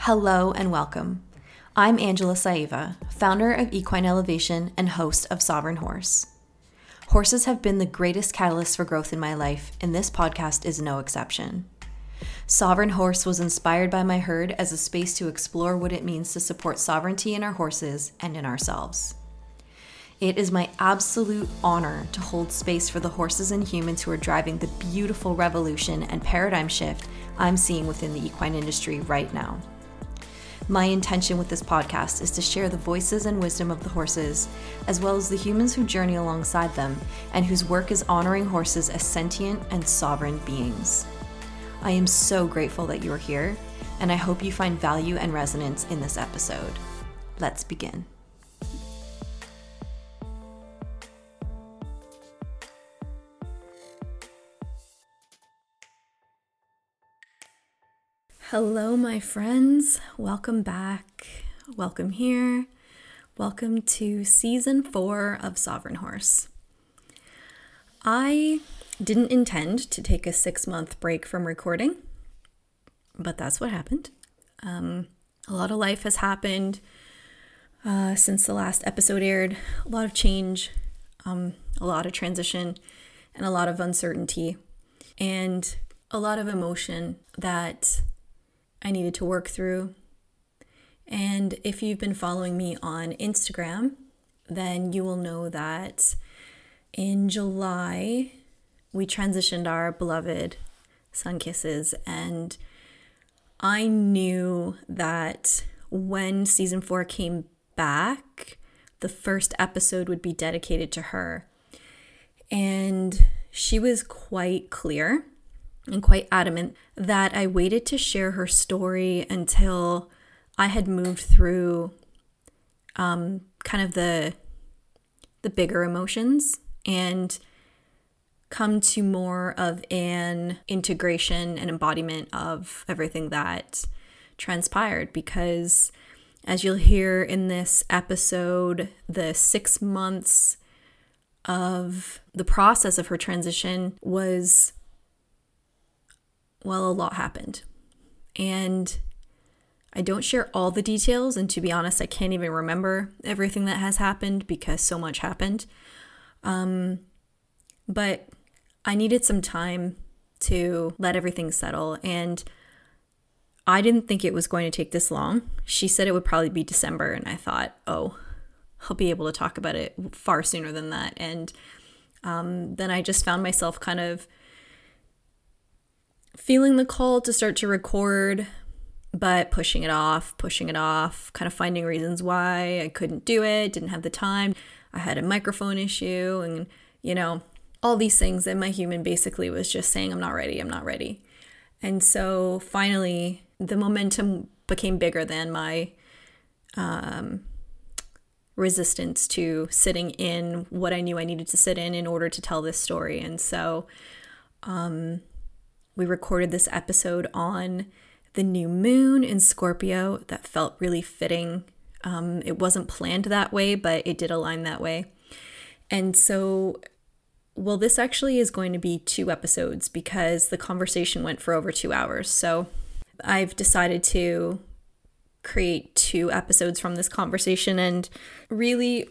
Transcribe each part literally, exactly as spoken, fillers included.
Hello and welcome. I'm Angela Saiva, founder of Equine Elevation and host of Sovereign Horse. Horses have been the greatest catalyst for growth in my life, and this podcast is no exception. Sovereign Horse was inspired by my herd as a space to explore what it means to support sovereignty in our horses and in ourselves. It is my absolute honor to hold space for the horses and humans who are driving the beautiful revolution and paradigm shift I'm seeing within the equine industry right now. My intention with this podcast is to share the voices and wisdom of the horses, as well as the humans who journey alongside them and whose work is honoring horses as sentient and sovereign beings. I am so grateful that you are here, and I hope you find value and resonance in this episode. Let's begin. Hello, my friends. Welcome back. Welcome here. Welcome to season four of Sovereign Horse. I didn't intend to take a six-month break from recording, but that's what happened. Um, a lot of life has happened uh, since the last episode aired. A lot of change, um, a lot of transition, and a lot of uncertainty, and a lot of emotion that I needed to work through. And if you've been following me on Instagram, then you will know that in July, we transitioned our beloved son Kisses, and I knew that when season four came back, the first episode would be dedicated to her. And she was quite clear and quite adamant that I waited to share her story until I had moved through um, kind of the the bigger emotions and come to more of an integration and embodiment of everything that transpired. Because as you'll hear in this episode, the six months of the process of her transition was, well, a lot happened. And I don't share all the details, and to be honest, I can't even remember everything that has happened because so much happened. Um, but I needed some time to let everything settle, and I didn't think it was going to take this long. She said it would probably be December, and I thought, oh, I'll be able to talk about it far sooner than that. And um, then I just found myself kind of feeling the call to start to record, but pushing it off, pushing it off, kind of finding reasons why I couldn't do it, didn't have the time. I had a microphone issue and, you know, all these things. And my human basically was just saying, I'm not ready, I'm not ready. And so finally, the momentum became bigger than my um, resistance to sitting in what I knew I needed to sit in in order to tell this story. And so um, we recorded this episode on the new moon in Scorpio. That felt really fitting. Um, it wasn't planned that way, but it did align that way. And so, well, this actually is going to be two episodes because the conversation went for over two hours. So I've decided to create two episodes from this conversation, and really,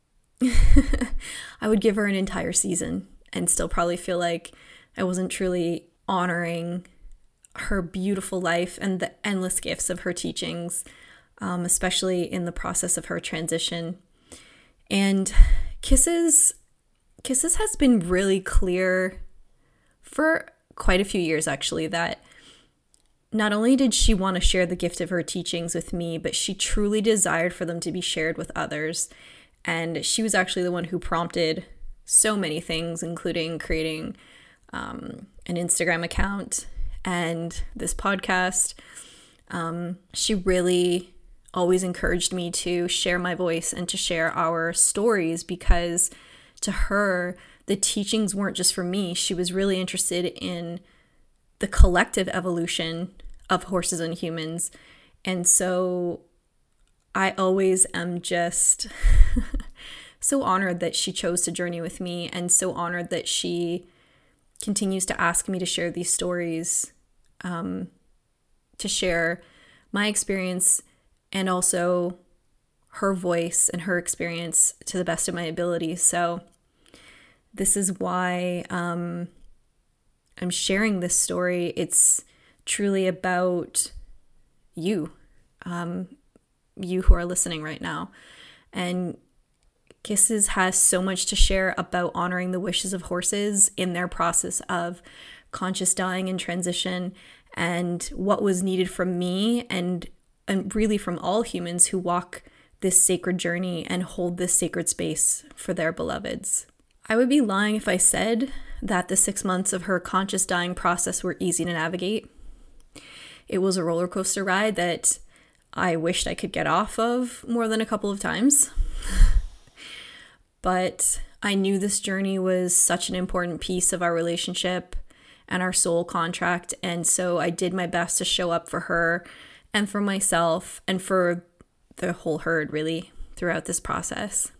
I would give her an entire season and still probably feel like I wasn't truly honoring her beautiful life and the endless gifts of her teachings, um, especially in the process of her transition. And Kisses, Kisses has been really clear for quite a few years, actually, that not only did she want to share the gift of her teachings with me, but she truly desired for them to be shared with others. And she was actually the one who prompted so many things, including creating um, an Instagram account and this podcast. Um, she really always encouraged me to share my voice and to share our stories, because to her, the teachings weren't just for me. She was really interested in the collective evolution of horses and humans. And so I always am just so honored that she chose to journey with me, and so honored that she continues to ask me to share these stories, um, to share my experience and also her voice and her experience to the best of my ability. So this is why um, I'm sharing this story. It's truly about you, um, you who are listening right now. And Kisses has so much to share about honoring the wishes of horses in their process of conscious dying and transition, and what was needed from me and and really from all humans who walk this sacred journey and hold this sacred space for their beloveds. I would be lying if I said that the six months of her conscious dying process were easy to navigate. It was a roller coaster ride that I wished I could get off of more than a couple of times. But I knew this journey was such an important piece of our relationship and our soul contract. And so I did my best to show up for her and for myself and for the whole herd, really, throughout this process.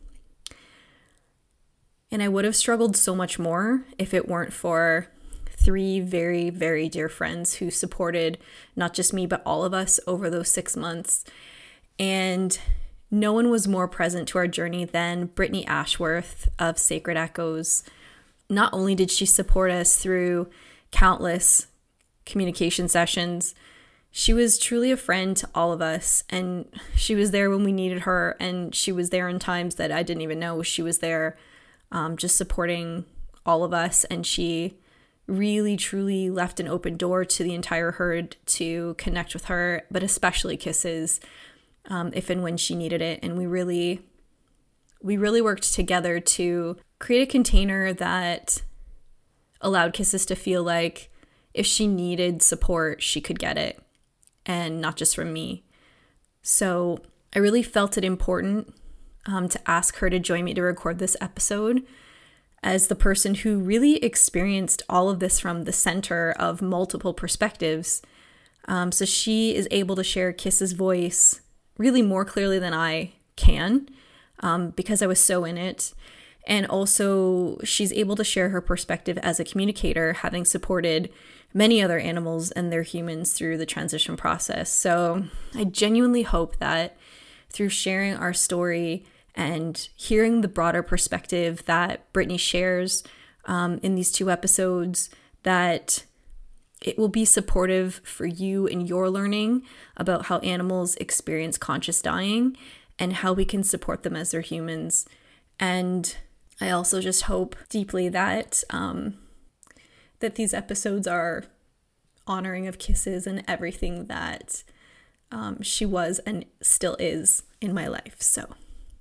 And I would have struggled so much more if it weren't for three very, very dear friends who supported not just me, but all of us over those six months. And no one was more present to our journey than Brittany Ashworth of Sacred Echoes. Not only did she support us through countless communication sessions, she was truly a friend to all of us, and she was there when we needed her, and she was there in times that I didn't even know she was there, um, just supporting all of us. And she really, truly left an open door to the entire herd to connect with her, but especially Kisses, um, if and when she needed it. And we really, we really worked together to create a container that allowed Kisses to feel like if she needed support, she could get it, and not just from me. So I really felt it important um, to ask her to join me to record this episode as the person who really experienced all of this from the center of multiple perspectives. Um, so she is able to share Kiss's voice really more clearly than I can, um, because I was so in it. And also she's able to share her perspective as a communicator, having supported many other animals and their humans through the transition process. So I genuinely hope that through sharing our story and hearing the broader perspective that Brittany shares um, in these two episodes, that it will be supportive for you in your learning about how animals experience conscious dying and how we can support them as their humans. And I also just hope deeply that um, that these episodes are honoring of Kisses and everything that um, she was and still is in my life. So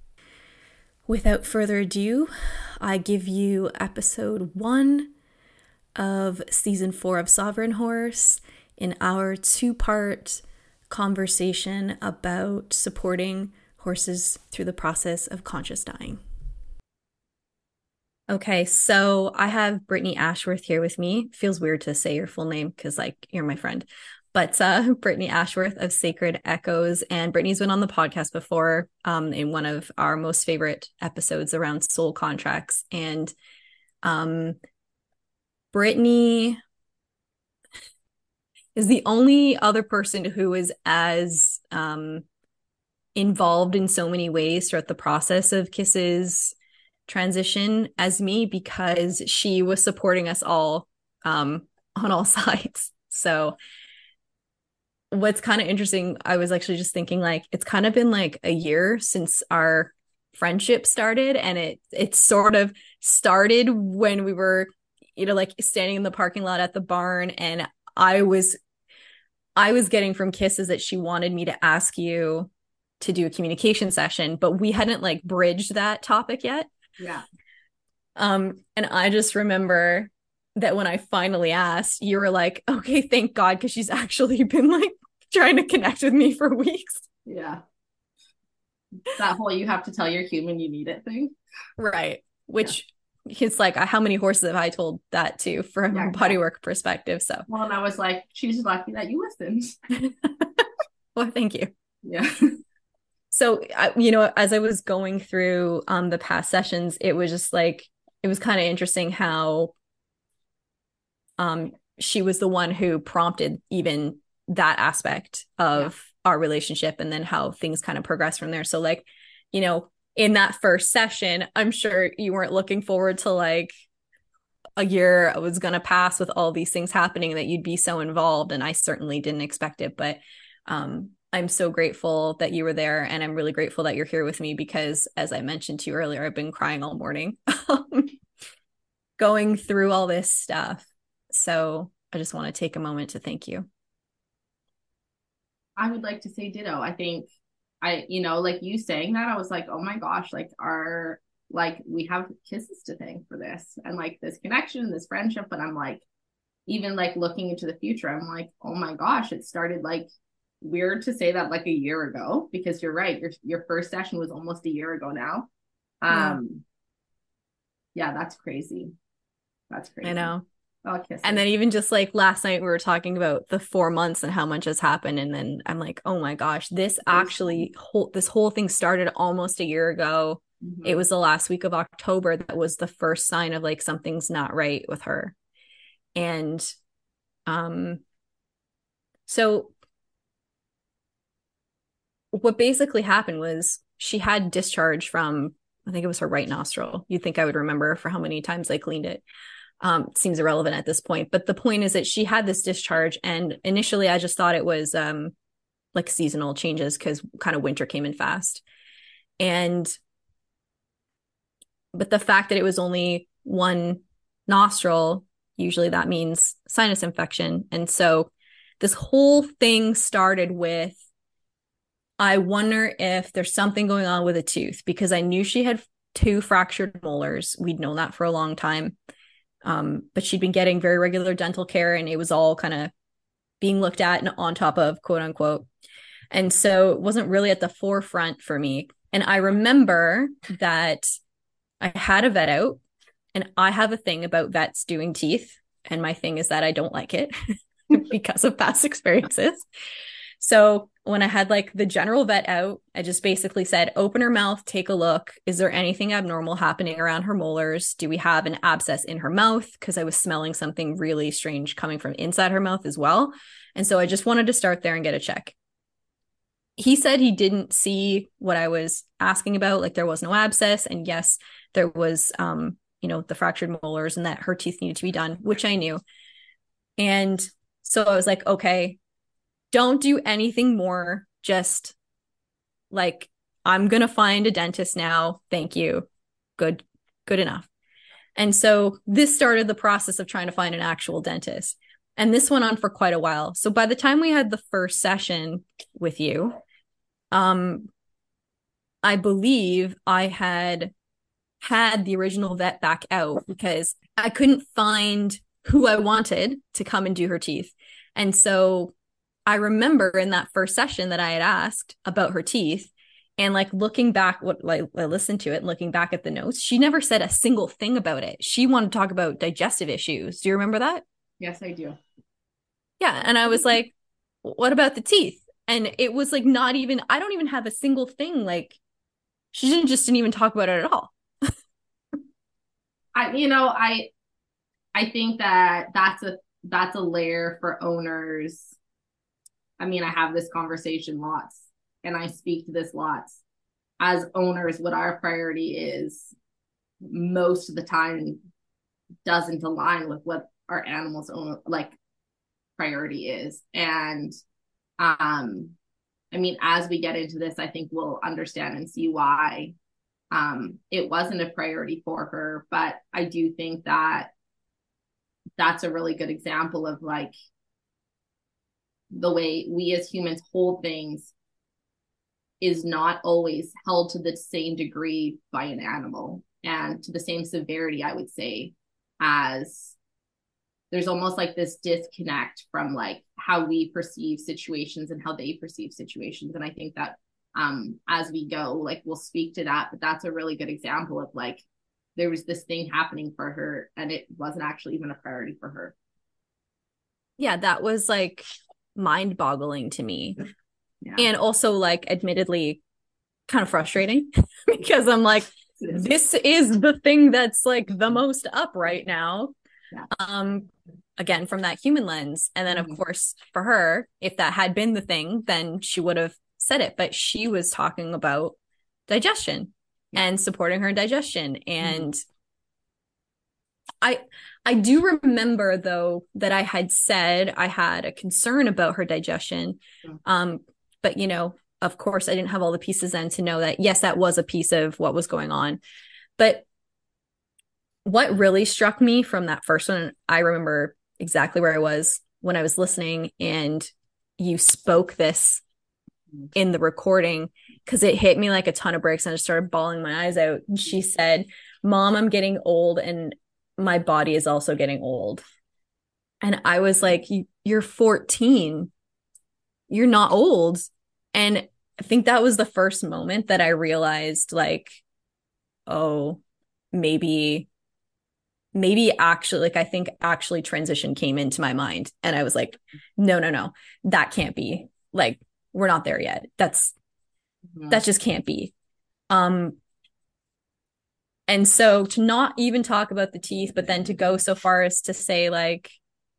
without further ado, I give you episode one of season four of Sovereign Horse in our two-part conversation about supporting horses through the process of conscious dying. Okay, so I have Brittany Ashworth here with me. Feels weird to say your full name because, like, you're my friend. But uh, Brittany Ashworth of Sacred Echoes. And Brittany's been on the podcast before um, in one of our most favorite episodes around soul contracts. And um, Brittany is the only other person who is as um, involved in so many ways throughout the process of Kiss's transition as me, because she was supporting us all um, on all sides. So what's kind of interesting, I was actually just thinking, like, it's kind of been like a year since our friendship started, and it it sort of started when we were, you know, like standing in the parking lot at the barn, and I was I was getting from Kisses that she wanted me to ask you to do a communication session, but we hadn't like bridged that topic yet. Yeah. Um, and I just remember that when I finally asked, you were like, okay, thank God, because she's actually been like trying to connect with me for weeks. Yeah. That whole you have to tell your human you need it thing. Right. Which yeah. It's like, how many horses have I told that to from yeah, a bodywork yeah. perspective? So, well, and I was like, she's lucky that you listened. Well, thank you. Yeah. So, you know, as I was going through um, the past sessions, it was just like, it was kind of interesting how um, she was the one who prompted even that aspect of yeah. our relationship and then how things kind of progress from there. So like, you know, in that first session, I'm sure you weren't looking forward to like a year was going to pass with all these things happening, that you'd be so involved. And I certainly didn't expect it, but um, I'm so grateful that you were there. And I'm really grateful that you're here with me because, as I mentioned to you earlier, I've been crying all morning going through all this stuff. So I just want to take a moment to thank you. I would like to say ditto. I think I, you know, like you saying that, I was like, oh my gosh, like our, like we have kisses to thank for this and like this connection, this friendship. But I'm like, even like looking into the future, I'm like, oh my gosh, it started like weird to say that like a year ago, because you're right. Your, your first session was almost a year ago now. Um, yeah, yeah that's crazy. That's crazy. I know. Oh, kisses. And then even just like last night, we were talking about the four months and how much has happened. And then I'm like, oh my gosh, this actually, whole, this whole thing started almost a year ago. Mm-hmm. It was the last week of October that was the first sign of like something's not right with her. And um, so what basically happened was she had discharge from, I think it was her right nostril. You'd think I would remember for how many times I cleaned it. Um, seems irrelevant at this point, but the point is that she had this discharge, and initially I just thought it was um, like seasonal changes because kind of winter came in fast. And but the fact that it was only one nostril, usually that means sinus infection. And so this whole thing started with, I wonder if there's something going on with a tooth, because I knew she had two fractured molars. We'd known that for a long time. Um, but she'd been getting very regular dental care, and it was all kind of being looked at and on top of, quote unquote. And so it wasn't really at the forefront for me. And I remember that I had a vet out, and I have a thing about vets doing teeth. And my thing is that I don't like it because of past experiences. So when I had like the general vet out, I just basically said, open her mouth, take a look. Is there anything abnormal happening around her molars? Do we have an abscess in her mouth? Because I was smelling something really strange coming from inside her mouth as well. And so I just wanted to start there and get a check. He said he didn't see what I was asking about. Like there was no abscess. And yes, there was, um, you know, the fractured molars, and that her teeth needed to be done, which I knew. And so I was like, okay, don't do anything more. Just like, I'm going to find a dentist now. Thank you. Good, good enough. And so this started the process of trying to find an actual dentist. And this went on for quite a while. So by the time we had the first session with you, um, I believe I had had the original vet back out because I couldn't find who I wanted to come and do her teeth. And so I remember in that first session that I had asked about her teeth, and like looking back, what like I listened to it and looking back at the notes, she never said a single thing about it. She wanted to talk about digestive issues. Do you remember that? Yes, I do. Yeah. And I was like, what about the teeth? And it was like, not even, I don't even have a single thing. Like she didn't just didn't even talk about it at all. I, you know, I, I think that that's a, that's a layer for owners. I mean, I have this conversation lots, and I speak to this lots. As owners, what our priority is most of the time doesn't align with what our animals' own like priority is. And um, I mean, as we get into this, I think we'll understand and see why um, it wasn't a priority for her. But I do think that that's a really good example of like the way we as humans hold things is not always held to the same degree by an animal, and to the same severity, I would say, as there's almost like this disconnect from like how we perceive situations and how they perceive situations. And I think that um, as we go, like we'll speak to that, but that's a really good example of like, there was this thing happening for her and it wasn't actually even a priority for her. Yeah, that was like mind boggling to me. Yeah. And also like admittedly kind of frustrating because I'm like, this is the thing that's like the most up right now. Yeah. Um, again from that human lens. And then Mhm. of course for her, if that had been the thing, then she would have said it. But she was talking about digestion Yeah. and supporting her digestion. And Mhm. I I do remember though that I had said I had a concern about her digestion. Mhm. Um, but you know, of course I didn't have all the pieces then to know that yes, that was a piece of what was going on. But what really struck me from that first one, I remember exactly where I was when I was listening, and you spoke this in the recording because it hit me like a ton of bricks and I just started bawling my eyes out. And she said, Mom, I'm getting old and my body is also getting old. And I was like, you're fourteen. You're not old. And I think that was the first moment that I realized, like, oh, maybe, maybe actually, like, I think actually transition came into my mind. And I was like, no, no, no, that can't be. Like, we're not there yet. That's, that Mhm. just can't be. Um, and so to not even talk about the teeth, but then to go so far as to say, like,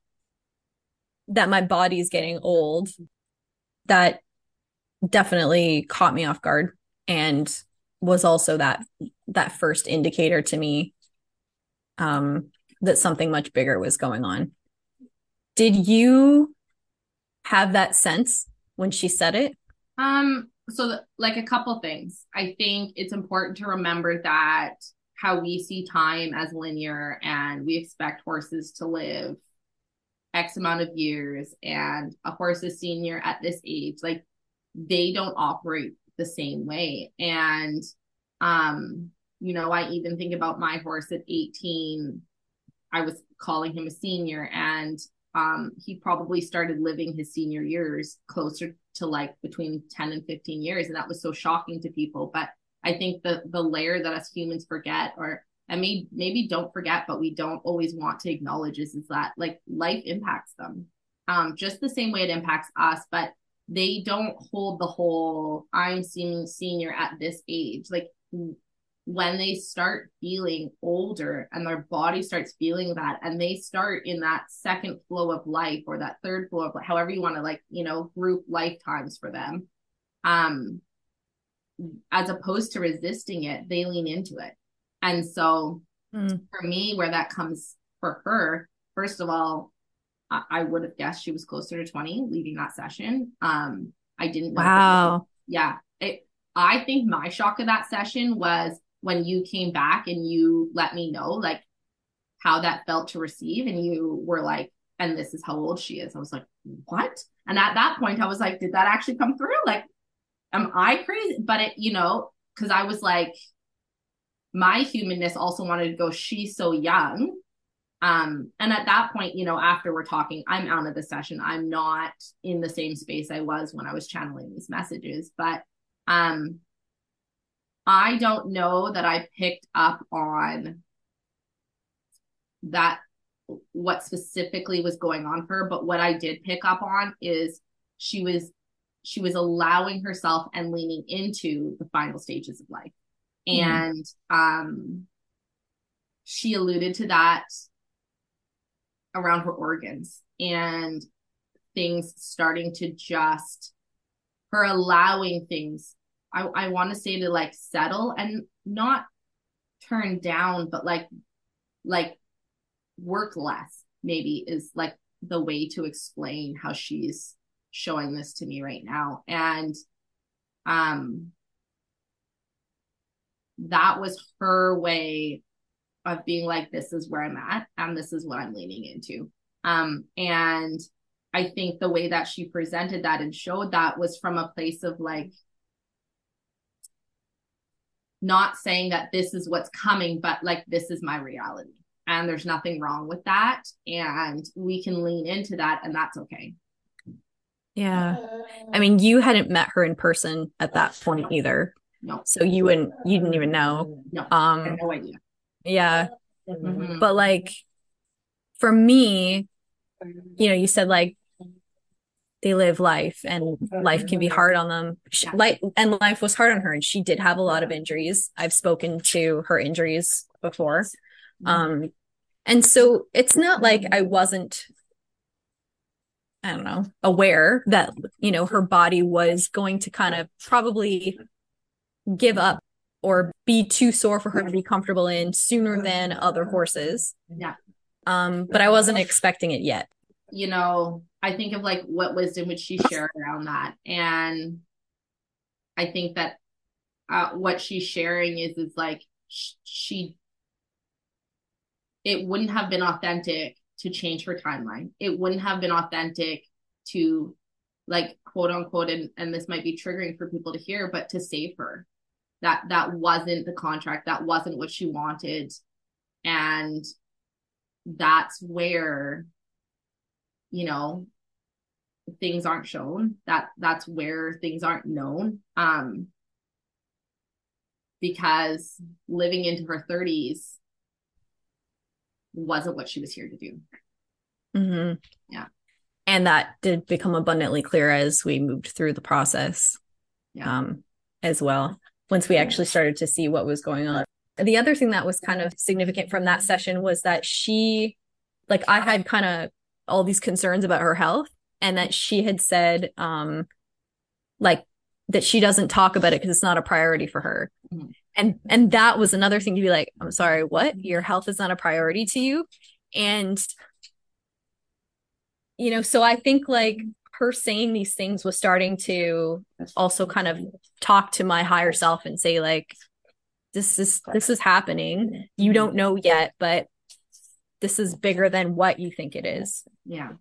that my body's getting old, that definitely caught me off guard and was also that that first indicator to me um that something much bigger was going on. Did you have that sense when she said it? Um, so the, like a couple things. I think it's important to remember that how we see time as linear and we expect horses to live X amount of years and a horse is senior at this age. Like they don't operate the same way. And um, you know, I even think about my horse at eighteen. I was calling him a senior and um, he probably started living his senior years closer to like between ten and fifteen years. And that was so shocking to people. But I think the the layer that us humans forget, or and maybe maybe don't forget, but we don't always want to acknowledge is, is that like life impacts them. Um, just the same way it impacts us, but they don't hold the whole I'm seeing senior at this age. Like when they start feeling older and their body starts feeling that and they start in that second flow of life or that third flow of however you want to like you know group lifetimes for them, um as opposed to resisting it, they lean into it. And so Mm. for me, where that comes for her, first of all, i, I would have guessed she was closer to twenty leaving that session. um I didn't know her. Wow. Yeah, it, I think my shock of that session was when you came back and you let me know like how that felt to receive, and you were like, and this is how old she is. I was like, what? And at that point I was like, did that actually come through? Like, am I crazy? But it, you know, because I was like, my humanness also wanted to go, she's so young. Um, and at that point, you know, after we're talking, I'm out of the session. I'm not in the same space I was when I was channeling these messages. But um, I don't know that I picked up on that, what specifically was going on for her. But what I did pick up on is she was she was allowing herself and leaning into the final stages of life. Mm. And um, she alluded to that around her organs and things starting to just, her allowing things, I, I want to say to like settle and not turn down, but like, like work less, maybe is like the way to explain how she's showing this to me right now. And um, that was her way of being like, this is where I'm at and this is what I'm leaning into. Um, and I think the way that she presented that and showed that was from a place of like, not saying that this is what's coming, but like, this is my reality. And there's nothing wrong with that. And we can lean into that, and that's okay. Yeah. I mean, you hadn't met her in person at that point either. No, So you wouldn't, you didn't even know. no, I had Um, no idea. yeah. Mhm. But like for me, you know, you said like they live life and life can be hard on them. She, Yeah. life and life was hard on her, and she did have a lot of injuries. I've spoken to her injuries before. Um, And so it's not like I wasn't, I don't know, aware that, you know, her body was going to kind of probably give up or be too sore for her to be comfortable in sooner than other horses. Yeah. Um, but I wasn't expecting it yet. You know, I think of like what wisdom would she share around that? And I think that uh, what she's sharing is, is like she, it wouldn't have been authentic to change her timeline. It wouldn't have been authentic to, like, quote unquote, and, and this might be triggering for people to hear, but to save her. That that wasn't the contract. That wasn't what she wanted. And that's where, you know, things aren't shown. That that's where things aren't known. Um, because living into her thirties wasn't what she was here to do. Mm-hmm. Yeah. And that did become abundantly clear as we moved through the process. Yeah. Um, as well, once we actually started to see what was going on. The other thing that was kind of significant from that session was that she, like, I had kind of all these concerns about her health, and that she had said, um, like, that she doesn't talk about it because it's not a priority for her. Mm-hmm. And and that was another thing to be like, I'm sorry, what? Your health is not a priority to you? And, you know, so I think like her saying these things was starting to also kind of talk to my higher self and say, like, this is this is happening. You don't know yet, but this is bigger than what you think it is. Yeah.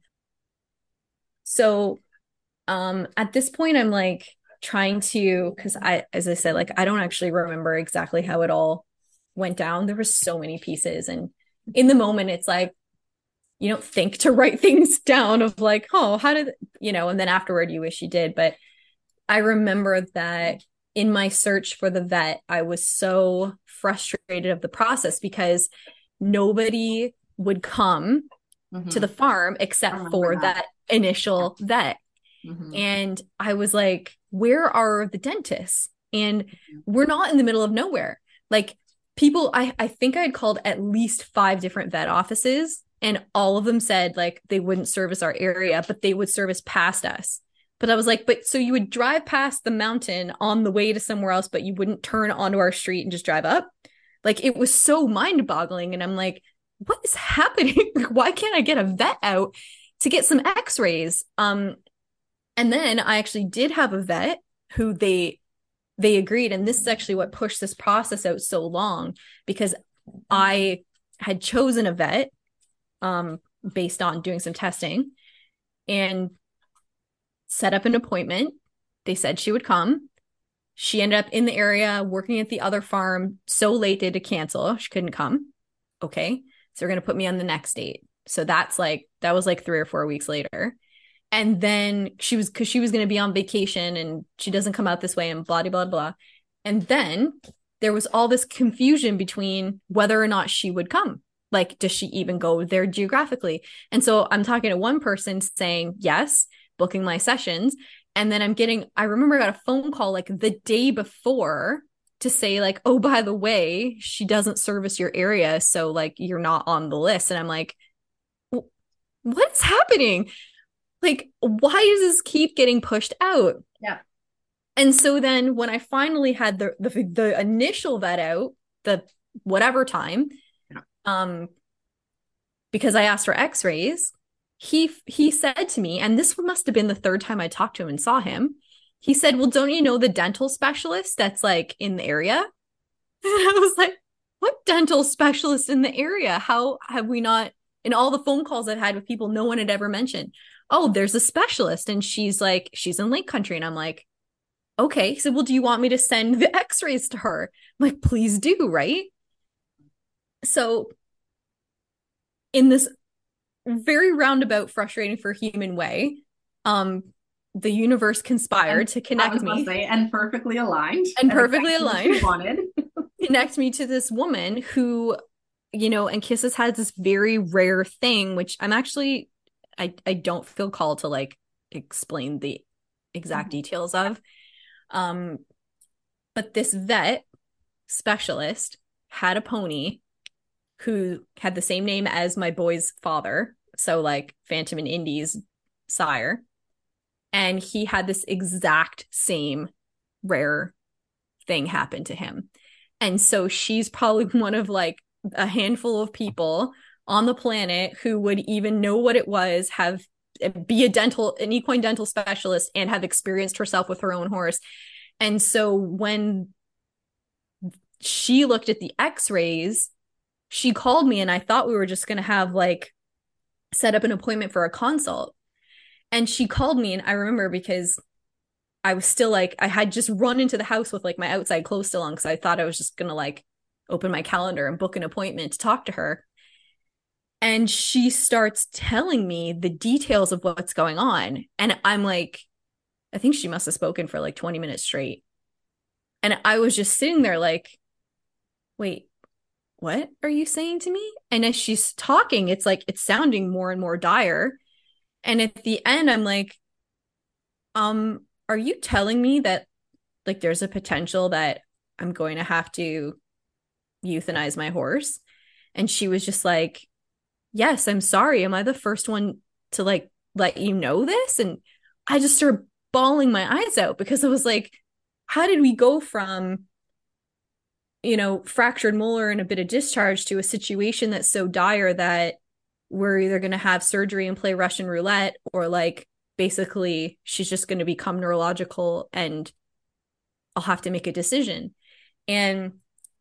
So um at this point I'm like trying to, because I, as I said, like, I don't actually remember exactly how it all went down. There were so many pieces, and in the moment it's like you don't think to write things down of like, oh, how did, you know, and then afterward you wish you did. But I remember that in my search for the vet, I was so frustrated of the process because nobody would come mm-hmm. to the farm except for that. that initial vet. Mm-hmm. And I was like, where are the dentists? And mm-hmm. we're not in the middle of nowhere. Like, people, I, I think I had called at least five different vet offices, and all of them said like they wouldn't service our area, but they would service past us. But I was like, but so you would drive past the mountain on the way to somewhere else, but you wouldn't turn onto our street and just drive up? Like, it was so mind-boggling. And I'm like, what is happening? Why can't I get a vet out to get some x-rays? Um, and then I actually did have a vet who they they agreed. And this is actually what pushed this process out so long, because I had chosen a vet um, based on doing some testing and set up an appointment. They said she would come. She ended up in the area working at the other farm so late they had to cancel. She couldn't come. Okay. So they're going to put me on the next date. So that's like, that was like three or four weeks later. And then she was, because she was going to be on vacation and she doesn't come out this way and blah, blah, blah. And then there was all this confusion between whether or not she would come. Like, does she even go there geographically? And so I'm talking to one person saying yes, booking my sessions. And then I'm getting, I remember I got a phone call like the day before to say like, oh, by the way, she doesn't service your area. So like, you're not on the list. And I'm like, what's happening? Like, why does this keep getting pushed out? Yeah. And so then when I finally had the the, the initial vet out, the whatever time, yeah. um, because I asked for x-rays, he he said to me, and this must have been the third time I talked to him and saw him, he said, well, don't you know the dental specialist that's like in the area? And I was like, what dental specialist in the area? How have we not, in all the phone calls I've had with people, no one had ever mentioned, oh, there's a specialist and she's like, she's in Lake Country. And I'm like, okay. He said, well, do you want me to send the x-rays to her? I'm like, please do, right? So in this very roundabout, frustrating for human way, um, the universe conspired and to connect me. Say, and perfectly aligned. And perfectly aligned. Wanted. Connect me to this woman who, you know, and Kisses has this very rare thing, which I'm actually, I, I don't feel called to like explain the exact mm-hmm. details of. Um, but this vet specialist had a pony who had the same name as my boy's father. So, like Phantom and Indy's sire. And he had this exact same rare thing happen to him. And so she's probably one of like a handful of people on the planet who would even know what it was, have be a dental, an equine dental specialist, and have experienced herself with her own horse. And so when she looked at the x-rays, she called me and I thought we were just going to have like set up an appointment for a consult. And she called me and I remember because I was still like, I had just run into the house with like my outside clothes still on because I thought I was just going to like open my calendar and book an appointment to talk to her. And she starts telling me the details of what's going on. And I'm like, I think she must have spoken for like twenty minutes straight. And I was just sitting there like, wait, what are you saying to me? And as she's talking, it's like, it's sounding more and more dire. And at the end, I'm like, um, are you telling me that like there's a potential that I'm going to have to euthanize my horse? And she was just like, yes, I'm sorry. Am I the first one to like let you know this? And I just started bawling my eyes out because it was like, how did we go from, you know, fractured molar and a bit of discharge to a situation that's so dire that we're either going to have surgery and play Russian roulette, or like basically she's just going to become neurological and I'll have to make a decision. And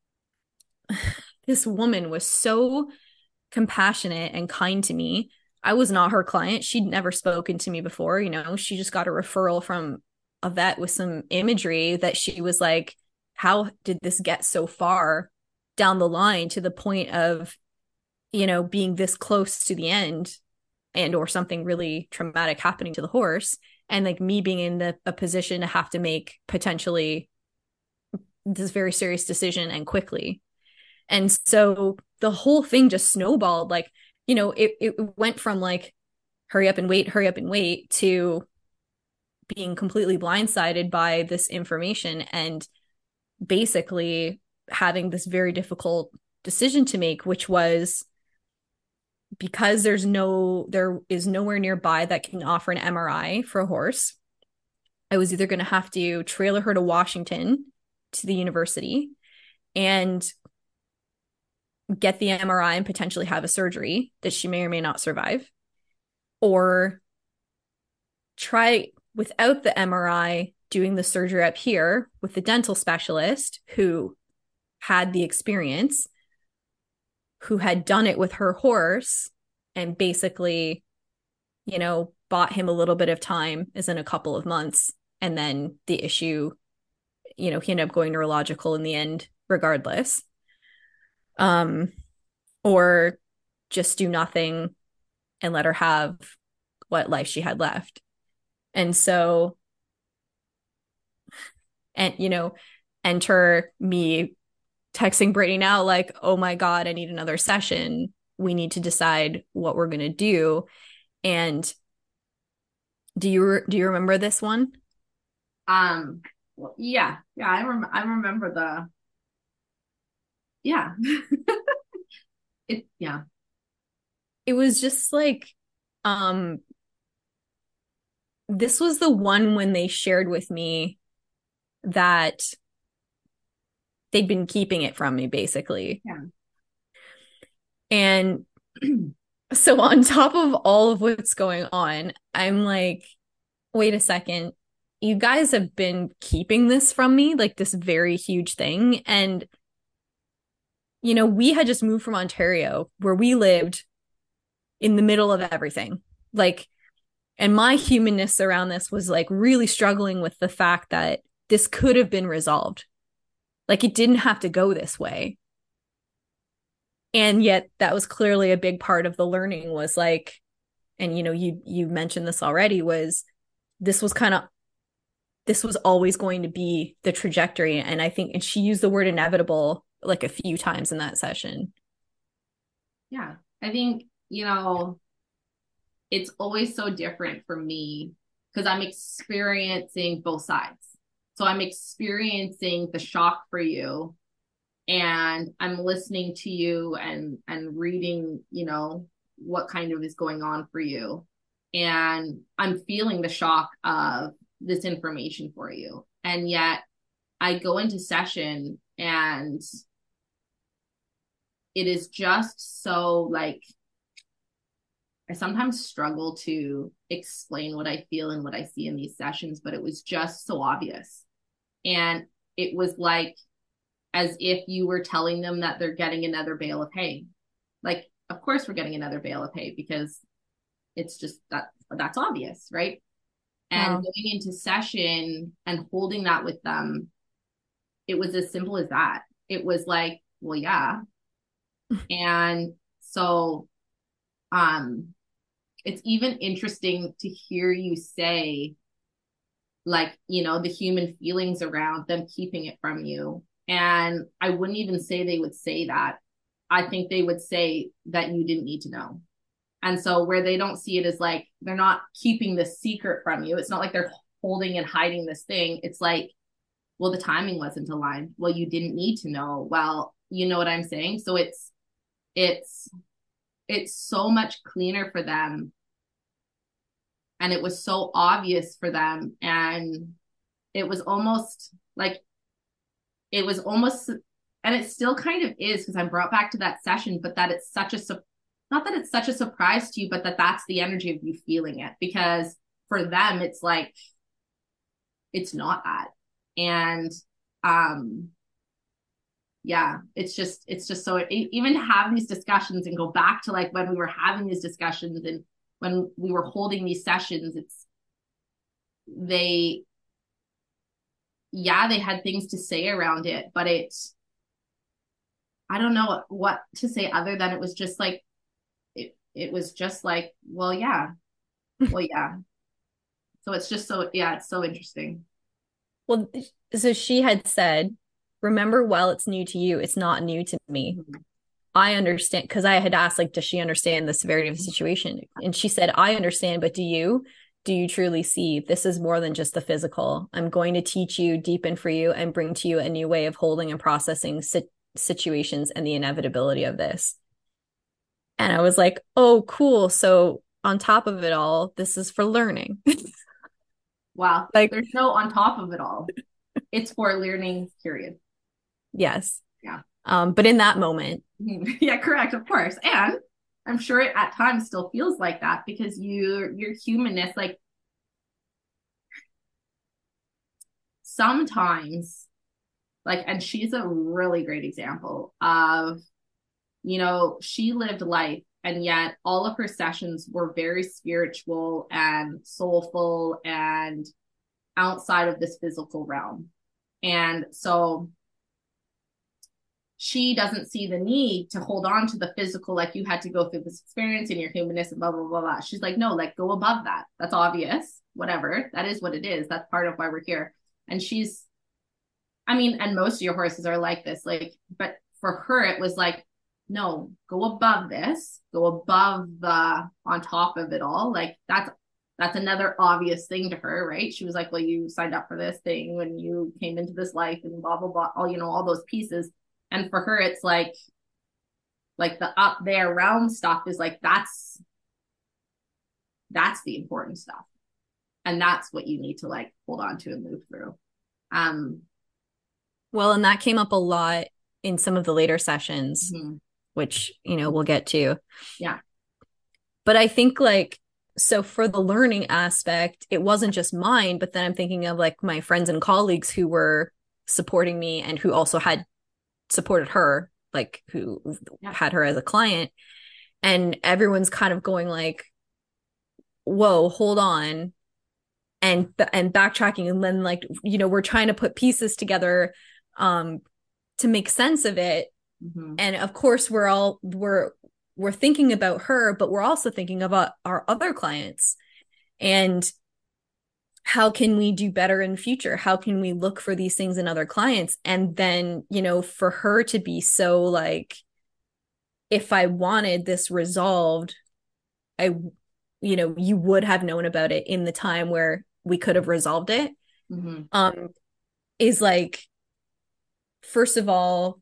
this woman was so compassionate and kind to me. I was not her client. She'd never spoken to me before. You know, she just got a referral from a vet with some imagery that she was like, how did this get so far down the line to the point of, you know, being this close to the end and or something really traumatic happening to the horse, and like me being in the, a position to have to make potentially this very serious decision and quickly. And so the whole thing just snowballed. Like, you know, it, it went from like, hurry up and wait, hurry up and wait, to being completely blindsided by this information and basically having this very difficult decision to make, which was, because there's no, there is nowhere nearby that can offer an M R I for a horse, I was either going to have to trailer her to Washington to the university and get the M R I and potentially have a surgery that she may or may not survive, or try without the M R I doing the surgery up here with the dental specialist who had the experience, who had done it with her horse and basically, you know, bought him a little bit of time, as in a couple of months. And then the issue, you know, he ended up going neurological in the end, regardless. Um, or just do nothing and let her have what life she had left. And so, and, you know, enter me texting Brittany now, like, oh my God, I need another session. We need to decide what we're going to do. And do you, do you remember this one? Um, well, yeah, yeah, I rem- I remember the, yeah, it, yeah. It was just like, um, this was the one when they shared with me that they'd been keeping it from me, basically. Yeah. And so on top of all of what's going on, I'm like, wait a second. You guys have been keeping this from me, like this very huge thing. And, you know, we had just moved from Ontario, where we lived in the middle of everything. Like, and my humanness around this was like really struggling with the fact that this could have been resolved. Like, it didn't have to go this way. And yet that was clearly a big part of the learning, was like, and you know, you you mentioned this already, was this was kind of, this was always going to be the trajectory. And I think, and she used the word inevitable like a few times in that session. Yeah. I think, you know, it's always so different for me because I'm experiencing both sides. So I'm experiencing the shock for you and I'm listening to you and and reading, you know, what kind of is going on for you. And I'm feeling the shock of this information for you. And yet I go into session and it is just so like I sometimes struggle to explain what I feel and what I see in these sessions, but it was just so obvious. And it was like as if you were telling them that they're getting another bale of hay. Like, of course we're getting another bale of hay because it's just that that's obvious, right? And Wow. going into session and holding that with them, it was as simple as that. It was like, well, yeah. And so um it's even interesting to hear you say like, you know, the human feelings around them keeping it from you. And I wouldn't even say they would say that. I think they would say that you didn't need to know. And so where they don't see it as like they're not keeping the secret from you. It's not like they're holding and hiding this thing. It's like, well, the timing wasn't aligned. Well, you didn't need to know. Well, you know what I'm saying? So it's it's it's so much cleaner for them. And it was so obvious for them. And it was almost like it was almost and it still kind of is because I'm brought back to that session, but that it's such a not that it's such a surprise to you, but that that's the energy of you feeling it because for them it's like it's not that. And um yeah, it's just it's just so even to have these discussions and go back to like when we were having these discussions and when we were holding these sessions, it's they yeah, they had things to say around it, but it I don't know what to say other than it was just like it it was just like, well, yeah. Well, yeah. So it's just so yeah, it's so interesting. Well, so she had said, remember, while it's new to you, it's not new to me. Mm-hmm. I understand because I had asked, like, does she understand the severity of the situation? And she said, I understand, but do you? Do you truly see this is more than just the physical? I'm going to teach you, deepen for you, and bring to you a new way of holding and processing sit- situations and the inevitability of this. And I was like, oh, cool. So on top of it all, this is for learning. Wow. Like, There's no on top of it all. It's for learning, period. yes. Yeah. Um, but in that moment, Yeah, correct, of course. And I'm sure it at times still feels like that because you your humanness, like sometimes, like, and she's a really great example of, you know, she lived life and yet all of her sessions were very spiritual and soulful and outside of this physical realm. And so she doesn't see the need to hold on to the physical, like you had to go through this experience in your humanness and blah, blah, blah, blah. She's like, no, like go above that. That's obvious. Whatever. That is what it is. That's part of why we're here. And she's, I mean, and most of your horses are like this, like, but for her, it was like, no, go above this, go above the on top of it all. Like that's that's another obvious thing to her, right? She was like, well, you signed up for this thing when you came into this life and blah, blah, blah, all, you know, all those pieces. And for her, it's like, like the up there realm stuff is like, that's, that's the important stuff. And that's what you need to like hold on to and move through. Um, well, and that came up a lot in some of the later sessions, mm-hmm. which, you know, we'll get to. Yeah. But I think like, so for the learning aspect, it wasn't just mine, but then I'm thinking of like my friends and colleagues who were supporting me and who also had supported her, like who yeah. had her as a client. And everyone's kind of going like, whoa, hold on. And, and backtracking. And then like, you know, we're trying to put pieces together um, to make sense of it. Mm-hmm. And of course we're all, we're, we're thinking about her, but we're also thinking about our other clients and how can we do better in the future? How can we look for these things in other clients? And then, you know, for her to be so like, if I wanted this resolved, I, you know, you would have known about it in the time where we could have resolved it. Mm-hmm. Um, is like, first of all,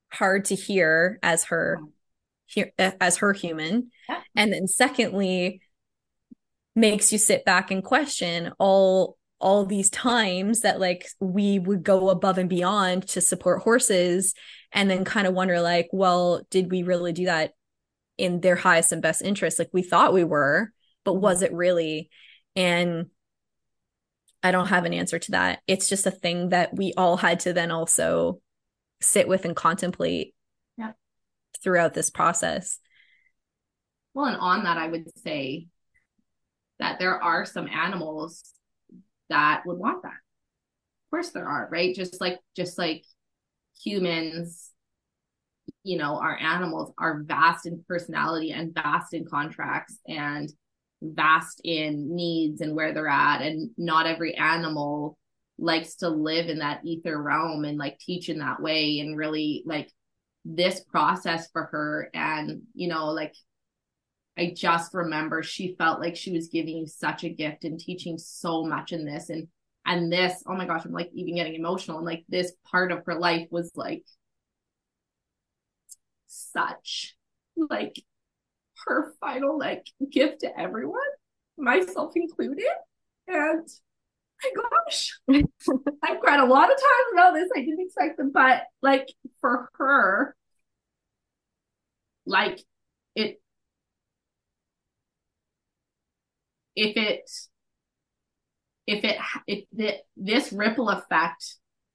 hard to hear as her he- as her human. Yeah. And then secondly, makes you sit back and question all all these times that like we would go above and beyond to support horses, and then kind of wonder like, well, did we really do that in their highest and best interest? Like we thought we were, but was it really? And I don't have an answer to that. It's just a thing that we all had to then also sit with and contemplate Yeah. throughout this process. Well, and on that, I would say that there are some animals that would want that. Of course there are, right? Just like just like humans, you know, our animals are vast in personality and vast in contracts and vast in needs and where they're at. And not every animal likes to live in that ether realm and like teach in that way. And really like this process for her, and you know, like I just remember she felt like she was giving such a gift and teaching so much in this. And and this, oh my gosh, I'm like even getting emotional. And like this part of her life was like such like her final like gift to everyone, myself included. And my gosh, I've cried a lot of times about this. I didn't expect them, but like for her, like it, if it, if it, if the, this ripple effect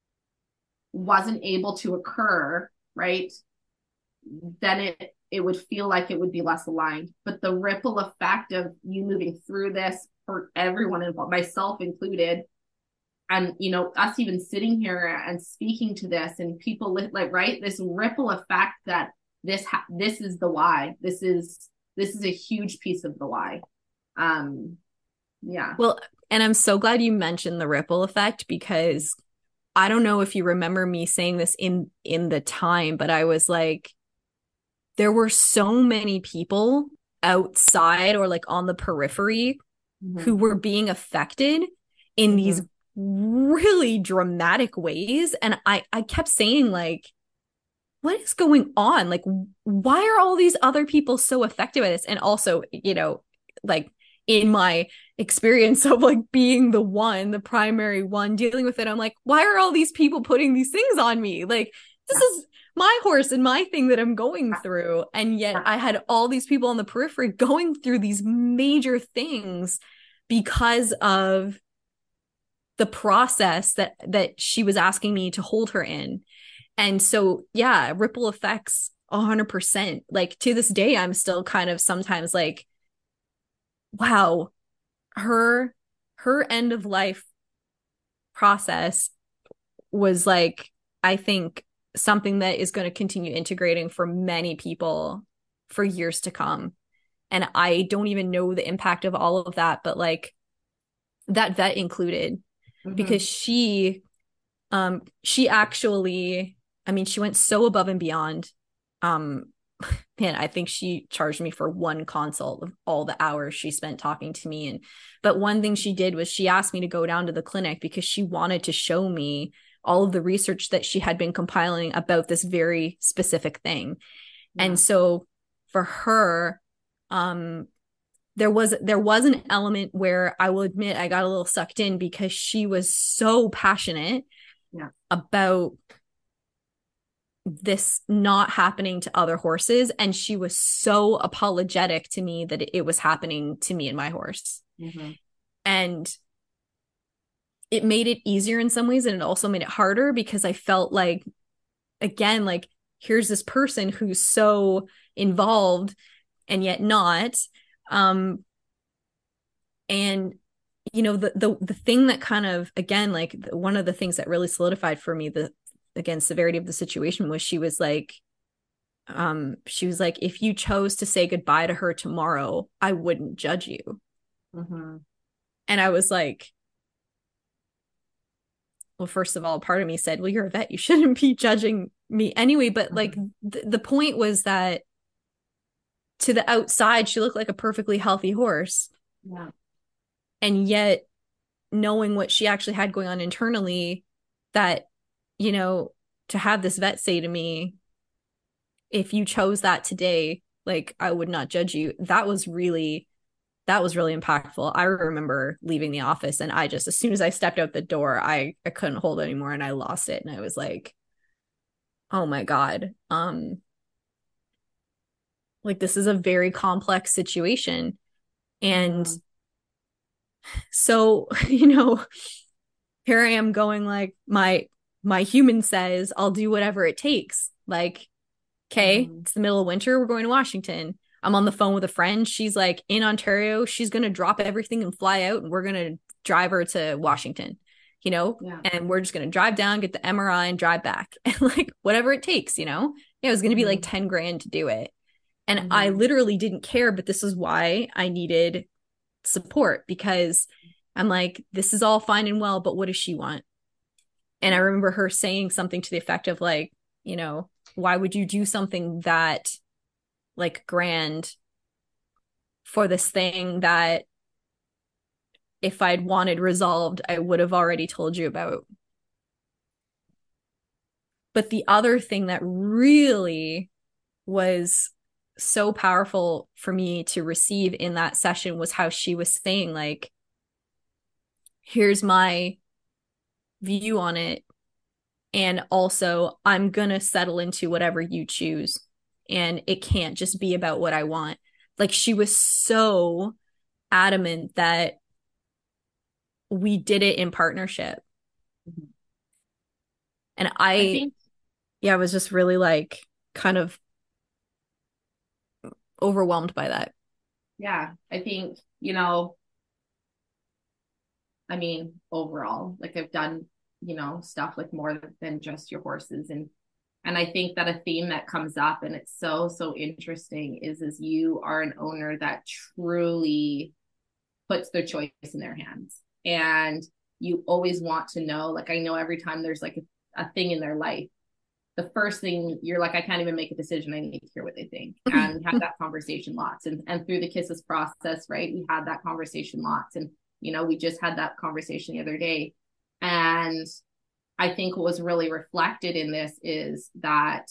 wasn't able to occur, right, then it, it would feel like it would be less aligned. But the ripple effect of you moving through this for everyone involved, myself included, and you know, us even sitting here and speaking to this, and people like, right, this ripple effect that this ha- this is the why. This is this is a huge piece of the why. Um, yeah. Well, and I'm so glad you mentioned the ripple effect, because I don't know if you remember me saying this in in the time, but I was like, there were so many people outside or like on the periphery mm-hmm. who were being affected in mm-hmm. these really dramatic ways. And I, I kept saying like, what is going on? Like, why are all these other people so affected by this? And also, you know, like in my experience of like being the one, the primary one dealing with it, I'm like, why are all these people putting these things on me? Like, this yeah. is my horse and my thing that I'm going through. And yet I had all these people on the periphery going through these major things because of the process that that she was asking me to hold her in. And so, yeah, ripple effects one hundred percent. Like to this day, I'm still kind of sometimes like, wow, her her end of life process was like, I think, something that is going to continue integrating for many people for years to come. And I don't even know the impact of all of that, but like that vet included, mm-hmm. because she um she actually, I mean, she went so above and beyond. Um man, I think she charged me for one consult of all the hours she spent talking to me. And but one thing she did was she asked me to go down to the clinic because she wanted to show me all of the research that she had been compiling about this very specific thing. Yeah. And so for her, um, there was there was an element where I will admit I got a little sucked in because she was so passionate yeah. about this not happening to other horses. And she was so apologetic to me that it was happening to me and my horse. Mm-hmm. And it made it easier in some ways, and it also made it harder because I felt like, again, like here's this person who's so involved and yet not. Um, and you know, the the the thing that kind of, again, like one of the things that really solidified for me the again severity of the situation was she was like, um, she was like, if you chose to say goodbye to her tomorrow, I wouldn't judge you. Mm-hmm. And I was like, well, first of all, part of me said, well, you're a vet, you shouldn't be judging me anyway. But mm-hmm. like th- the point was that to the outside, she looked like a perfectly healthy horse. Yeah. And yet knowing what she actually had going on internally, that, you know, to have this vet say to me, if you chose that today, like I would not judge you. That was really that was really impactful. I remember leaving the office and I just, as soon as I stepped out the door, I, I couldn't hold it anymore and I lost it. And I was like, oh my God. Um, like this is a very complex situation. And Mhm. so, you know, here I am going like my my human says I'll do whatever it takes. Like, okay, Mhm. it's the middle of winter, we're going to Washington. I'm on the phone with a friend. She's like in Ontario. She's gonna drop everything and fly out, and we're gonna drive her to Washington, you know, Yeah. and we're just gonna drive down, get the M R I, and drive back. And like whatever it takes, you know. Yeah, it was gonna be like Mhm. ten grand to do it. And I Mhm. literally didn't care, but this is why I needed support because I'm like, this is all fine and well, but what does she want? And I Yeah. remember her saying something to the effect of like, you know, why would you do something that like grand for this thing that if I'd wanted resolved, I would have already told you about. But the other thing that really was so powerful for me to receive in that session was how she was saying, like, here's my view on it. And also, I'm going to settle into whatever you choose. And it can't just be about what I want. Like, she was so adamant that we did it in partnership. Mhm. And I I, think, yeah, I was just really like kind of overwhelmed by that. yeah, I think, you know, I mean, overall, like I've done, you know, stuff like more than just your horses. And and I think that a theme that comes up and it's so, so interesting is is you are an owner that truly puts their choice in their hands. And you always want to know, like I know every time there's like a, a thing in their life, the first thing you're like, I can't even make a decision. I need to hear what they think. And we had that conversation lots. And and through the kisses process, right? We had that conversation lots. And, you know, we just had that conversation the other day. And I think what was really reflected in this is that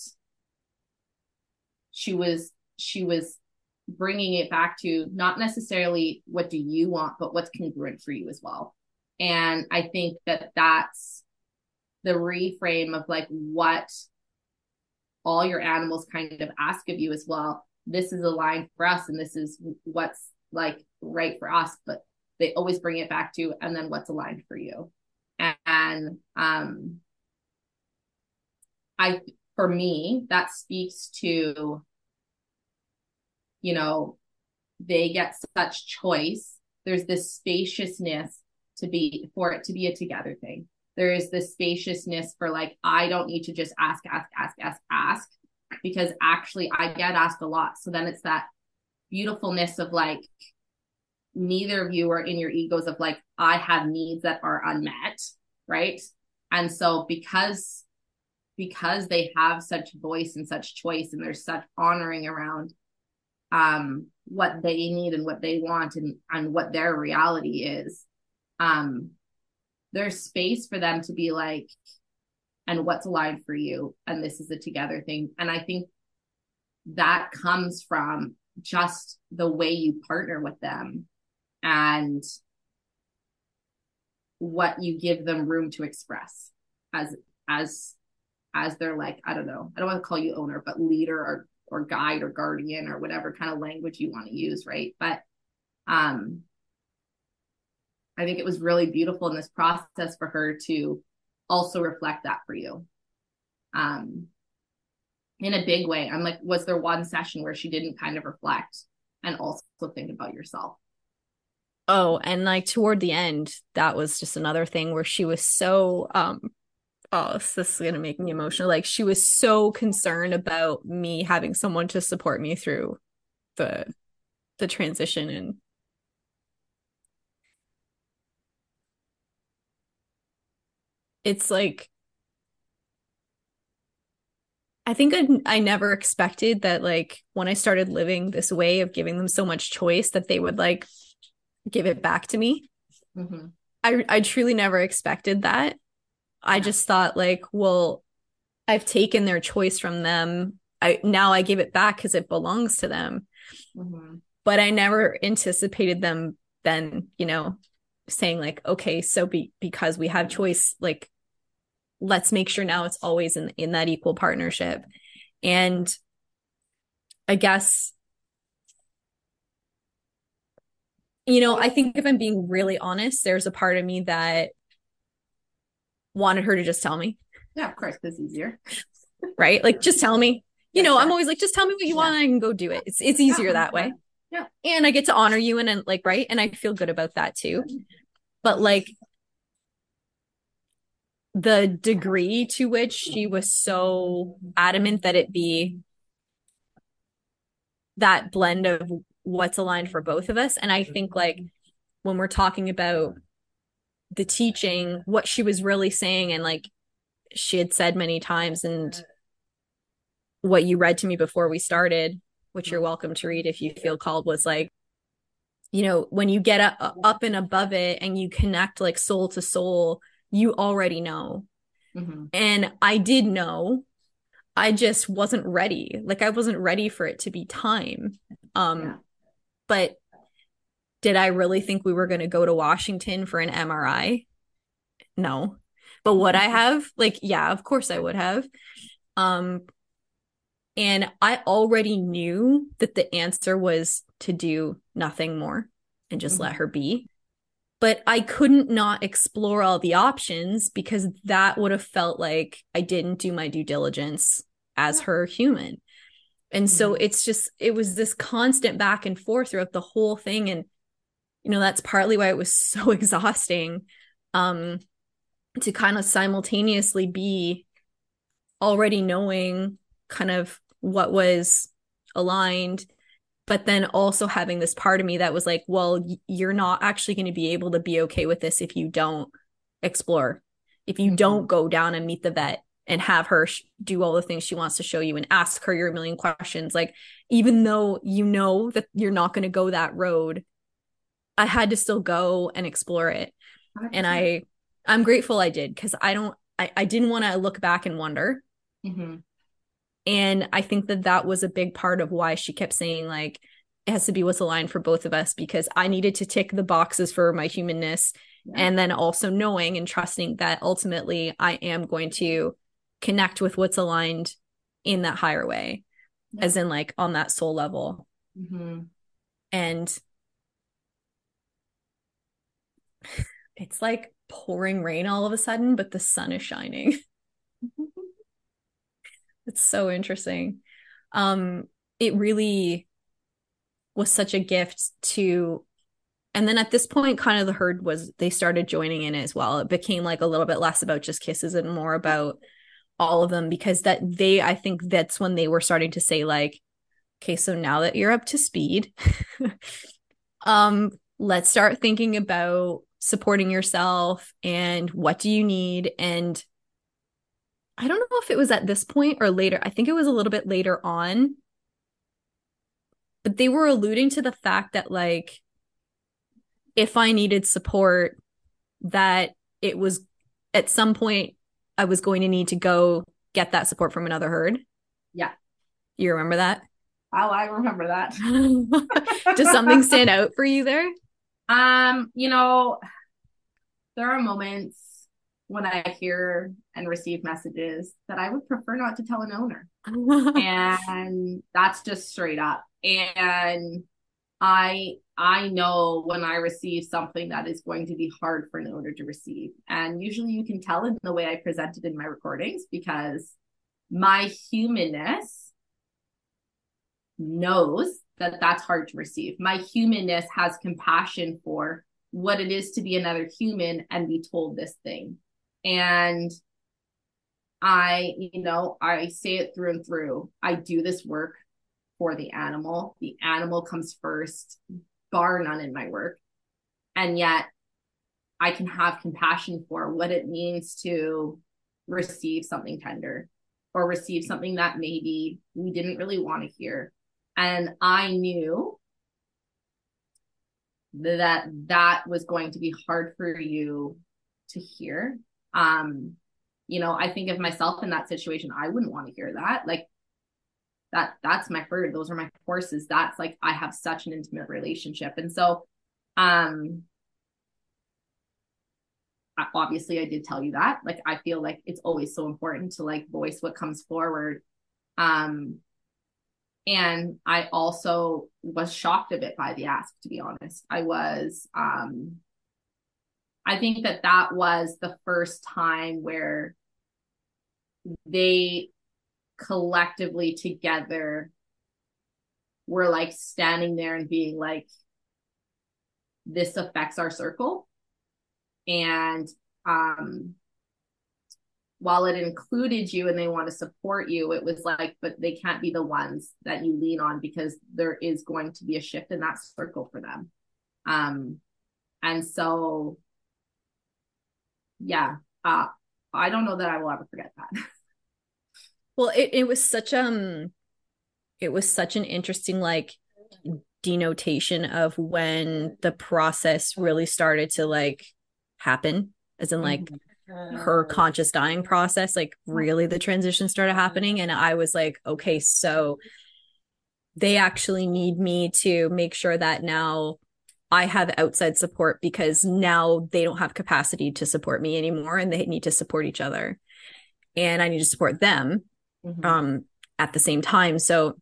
she was, she was bringing it back to not necessarily what do you want, but what's congruent for you as well. And I think that that's the reframe of like what all your animals kind of ask of you as well. This is aligned for us and this is what's like right for us, but they always bring it back to and then what's aligned for you. And um I for me that speaks to, you know, they get such choice. There's this spaciousness to be for it to be a together thing. There is this spaciousness for like, I don't need to just ask, ask, ask, ask, ask, because actually I get asked a lot. So then it's that beautifulness of like, neither of you are in your egos of like, I have needs that are unmet, right? And so because because they have such voice and such choice and there's such honoring around um what they need and what they want and and what their reality is, um there's space for them to be like, and what's aligned for you and this is a together thing. And I think that comes from just the way you partner with them and what you give them room to express as as as their like, I don't know, I don't want to call you owner, but leader or or guide or guardian or whatever kind of language you want to use, right? But um I think it was really beautiful in this process for her to also reflect that for you. Um in a big way. I'm like, was there one session where she didn't kind of reflect and also think about yourself? Oh, and like toward the end, that was just another thing where she was so um oh, this is gonna make me emotional. Like she was so concerned about me having someone to support me through the the transition and it's like I think I, I never expected that like when I started living this way of giving them so much choice that they would like give it back to me. Mm-hmm. I I truly never expected that. I Yeah. just thought like, well, I've taken their choice from them. I now I give it back because it belongs to them. Mm-hmm. But I never anticipated them then, you know, saying like, okay, so be because we have choice, like let's make sure now it's always in in that equal partnership. And I guess, you know, I think if I'm being really honest, there's a part of me that wanted her to just tell me. Yeah, of course, it's easier. Right? Like, just tell me. You Yeah, know, sure. I'm always like, just tell me what you Yeah. want and I can go do it. It's it's easier Yeah, that way. yeah. And I get to honor you and, and like, right? And I feel good about that too. But like the degree to which she was so adamant that it be that blend of what's aligned for both of us. And I think like when we're talking about the teaching, what she was really saying, and like she had said many times, and what you read to me before we started, which you're welcome to read if you feel called, was like, you know, when you get up, up and above it and you connect like soul to soul, you already know. Mm-hmm. And I did know. I just wasn't ready. Like I wasn't ready for it to be time. Um, yeah. But did I really think we were going to go to Washington for an M R I? No. But would I have? Like, yeah, of course I would have. Um, and I already knew that the answer was to do nothing more and just mm-hmm. let her be. But I couldn't not explore all the options because that would have felt like I didn't do my due diligence as her human. And mm-hmm. so it's just, it was this constant back and forth throughout the whole thing. And, you know, that's partly why it was so exhausting um, to kind of simultaneously be already knowing kind of what was aligned, but then also having this part of me that was like, well, you're not actually going to be able to be okay with this if you don't explore, if you mm-hmm. don't go down and meet the vet and have her sh- do all the things she wants to show you and ask her your million questions. Like, even though you know that you're not going to go that road, I had to still go and explore it. one hundred percent. And I, I'm grateful I did, because I don't, I, I didn't want to look back and wonder. Mm-hmm. And I think that that was a big part of why she kept saying, like, it has to be what's aligned for both of us, because I needed to tick the boxes for my humanness. Yeah. And then also knowing and trusting that ultimately I am going to connect with what's aligned in that higher way, yeah. as in like on that soul level. Mm-hmm. And it's like pouring rain all of a sudden, but the sun is shining. It's so interesting. Um, it really was such a gift to, and then at this point, kind of the herd was, they started joining in as well. It became like a little bit less about just kisses and more about all of them, because that they, I think that's when they were starting to say like, okay, so now that you're up to speed, um, let's start thinking about supporting yourself and what do you need. And I don't know if it was at this point or later. I think it was a little bit later on. But they were alluding to the fact that, like, if I needed support, that it was at some point I was going to need to go get that support from another herd. Yeah. You remember that? Oh, I remember that. Does something stand out for you there? Um, you know, there are moments when I hear and receive messages that I would prefer not to tell an owner. And that's just straight up. And I I know when I receive something that is going to be hard for an owner to receive. And usually you can tell in the way I present it in my recordings, because my humanness knows that that's hard to receive. My humanness has compassion for what it is to be another human and be told this thing. And I, you know, I say it through and through. I do this work for the animal. The animal comes first, bar none in my work. And yet I can have compassion for what it means to receive something tender or receive something that maybe we didn't really want to hear. And I knew that that was going to be hard for you to hear. Um, you know, I think of myself in that situation, I wouldn't want to hear that. Like, that that's my herd. Those are my horses. That's like, I have such an intimate relationship. And so, um, obviously I did tell you that, like, I feel like it's always so important to like voice what comes forward. Um, and I also was shocked a bit by the ask, to be honest. I was, um, I think that that was the first time where they collectively together were like standing there and being like, this affects our circle. And um, while it included you and they want to support you, it was like, but they can't be the ones that you lean on, because there is going to be a shift in that circle for them. Um, and so, yeah, uh, I don't know that I will ever forget that. Well, it, it was such um it was such an interesting like denotation of when the process really started to like happen, as in like mm-hmm. her conscious dying process, like really the transition started happening. And I was like, okay, so they actually need me to make sure that now I have outside support, because now they don't have capacity to support me anymore and they need to support each other. And I need to support them mm-hmm. um, at the same time. So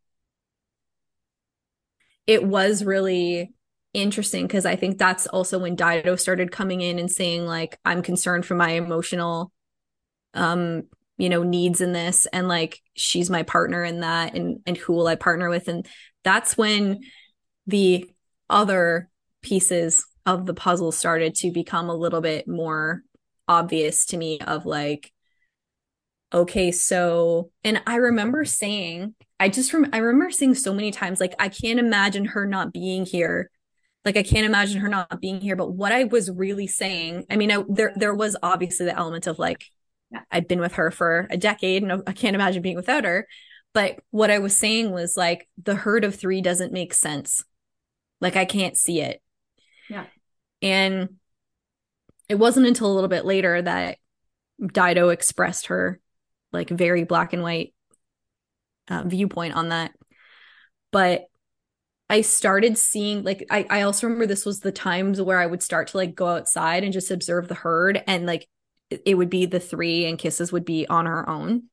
it was really interesting, because I think that's also when Dido started coming in and saying like, I'm concerned for my emotional, um, you know, needs in this. And like, she's my partner in that. And, and who will I partner with? And that's when the other pieces of the puzzle started to become a little bit more obvious to me of like, okay, so, and I remember saying, I just, rem- I remember saying so many times, like, I can't imagine her not being here. Like, I can't imagine her not being here. But what I was really saying, I mean, I, there, there was obviously the element of like, yeah. I'd been with her for a decade and I can't imagine being without her. But what I was saying was like, the herd of three doesn't make sense. Like, I can't see it. Yeah. And it wasn't until a little bit later that Dido expressed her like very black and white uh, viewpoint on that. But I started seeing like, I, I also remember this was the times where I would start to like go outside and just observe the herd, and like it, it would be the three and Kisses would be on her own.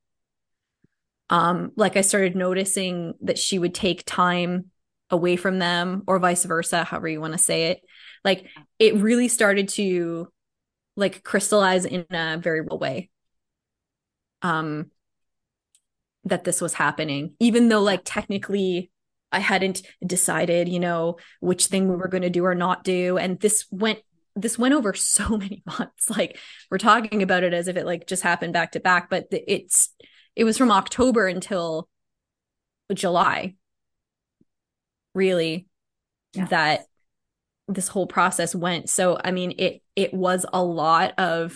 Um, like I started noticing that she would take time away from them, or vice versa, however you want to say it. Like it really started to like crystallize in a very real way. Um, that this was happening, even though like technically I hadn't decided, you know, which thing we were going to do or not do. And this went, this went over so many months. Like we're talking about it as if it like just happened back to back, but it's, it was from October until July, really, yeah. that this whole process went. So, I mean, it, it was a lot of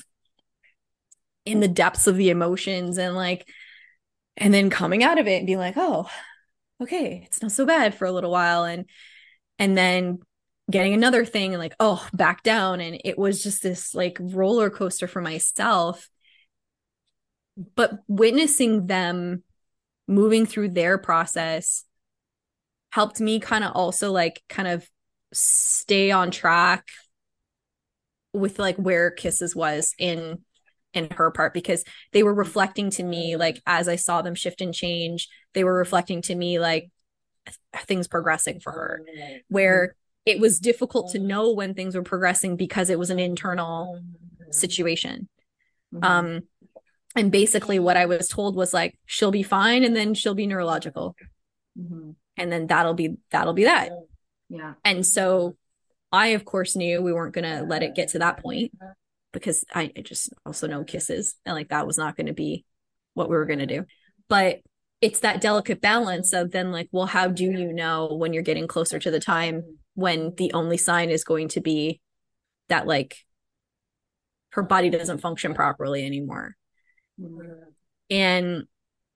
in the depths of the emotions, and like, and then coming out of it and being like, oh, okay, it's not so bad for a little while. And, and then getting another thing and like, oh, back down. And it was just this like roller coaster for myself. But witnessing them moving through their process helped me kind of also like kind of stay on track with like where Kisses was in in her part, because they were reflecting to me, like as I saw them shift and change, they were reflecting to me like things progressing for her, where it was difficult to know when things were progressing because it was an internal situation. Mm-hmm. Um, and basically what I was told was like, she'll be fine, and then she'll be neurological. Mm-hmm. And then that'll be, that'll be that. Yeah. And so I, of course, knew we weren't going to let it get to that point, because I, I just also know Kisses, and like that was not going to be what we were going to do. But it's that delicate balance of then like, well, how do you know when you're getting closer to the time when the only sign is going to be that like her body doesn't function properly anymore. Mm-hmm. And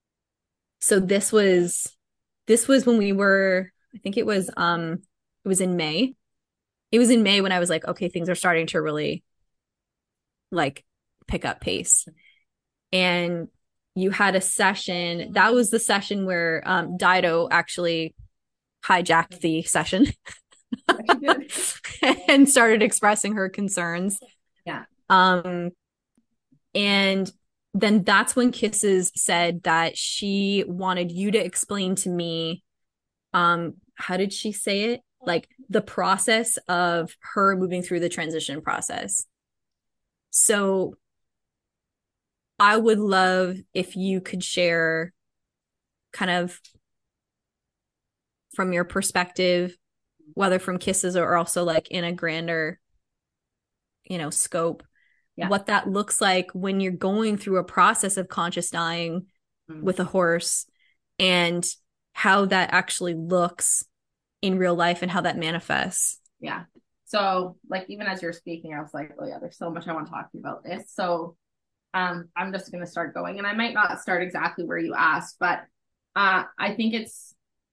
so this was, this was when we were, I think it was, um, it was in May. It was in May when I was like, okay, things are starting to really like pick up pace. And you had a session. That was the session where um, Dido actually hijacked the session and started expressing her concerns. Yeah. Um, and then that's when Kisses said that she wanted you to explain to me, um, how did she say it? Like the process of her moving through the transition process. So I would love if you could share kind of from your perspective, whether from Kisses or also like in a grander, you know, scope, Yeah. what that looks like when you're going through a process of conscious dying mm. with a horse, and how that actually looks in real life and how that manifests. Yeah. So like, even as you're speaking, I was like, oh yeah, there's so much I want to talk to you about this. So um, I'm just going to start going, and I might not start exactly where you asked, but uh, I think it's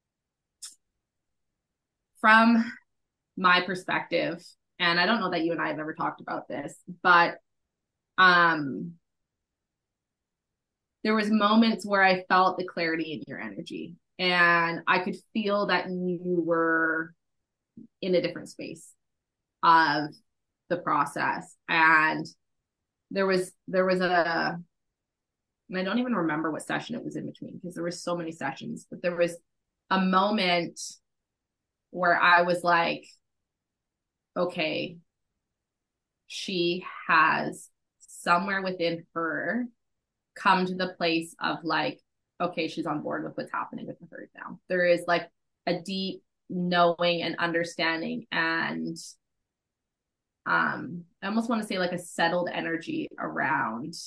from my perspective, and I don't know that you and I have ever talked about this, but um, there was moments where I felt the clarity in your energy, and I could feel that you were in a different space of the process. And there was, there was a, and I don't even remember what session it was in between because there were so many sessions, but there was a moment where I was like, okay, she has somewhere within her come to the place of like, okay, she's on board with what's happening with the herd now. There is like a deep knowing and understanding, and um, I almost want to say like a settled energy around